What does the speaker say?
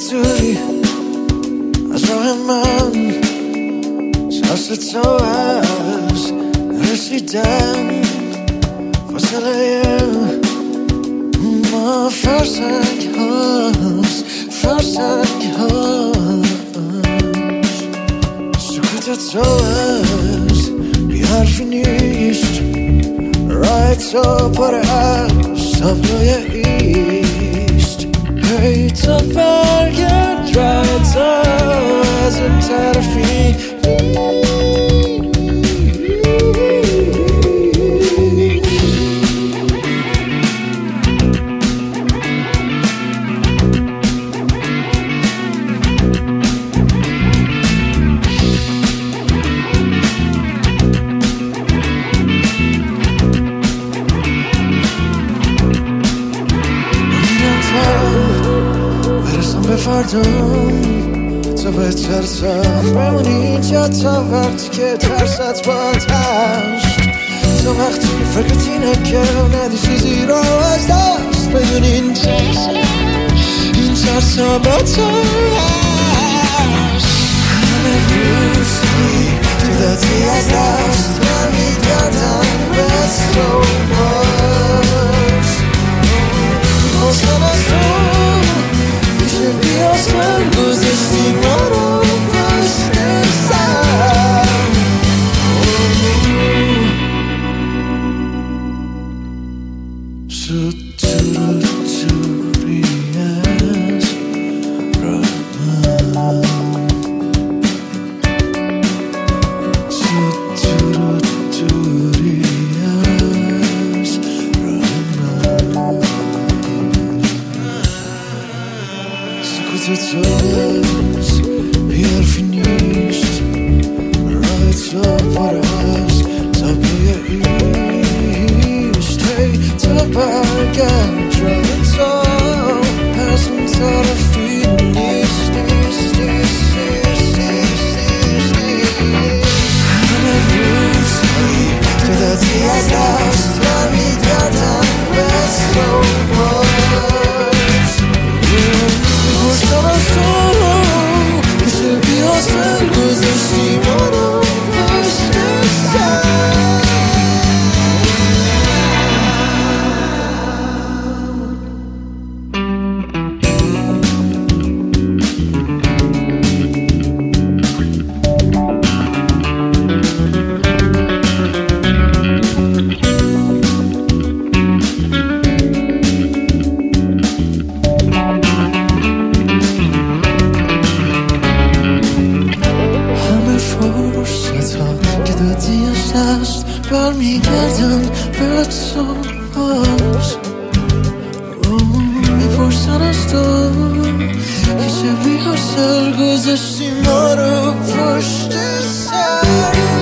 جوری از راه من ترس تو از رسیدن فاصله ما فرسنگ هاست سکوت تو از بی حرفی نیست راه تو پر از تابلوی ایست هی تو برگرد راه تو از اون طرفی برسم به فردام تو بهتر بمونی اینجا تا وقتی که ترست باد هست تو وقتی فکرت اینه که ندی چیزی رو از دست بدون این ترس با تو هست همه روزی تو دادی از دست من میگردم به تو باز حسن از تو میشه بیا سر گذاشتی ما رو پشت سر تو دوری از راه من تو دوری از راه من سکوت تو از بی حرفی نیست راه تو پر از تابلوی ایست هی تو برگرد راه تو از اون طرفی نیست همه روزی تو دادی از دست من میگردم به تو باز خوشتر از تو میشه بیا سر گذاشتی ما رو پشت سر که دادی از دست برمیگردن به تو باز میپرسن از تو که چه بی حاصل گذاشتی ما رو پشت سر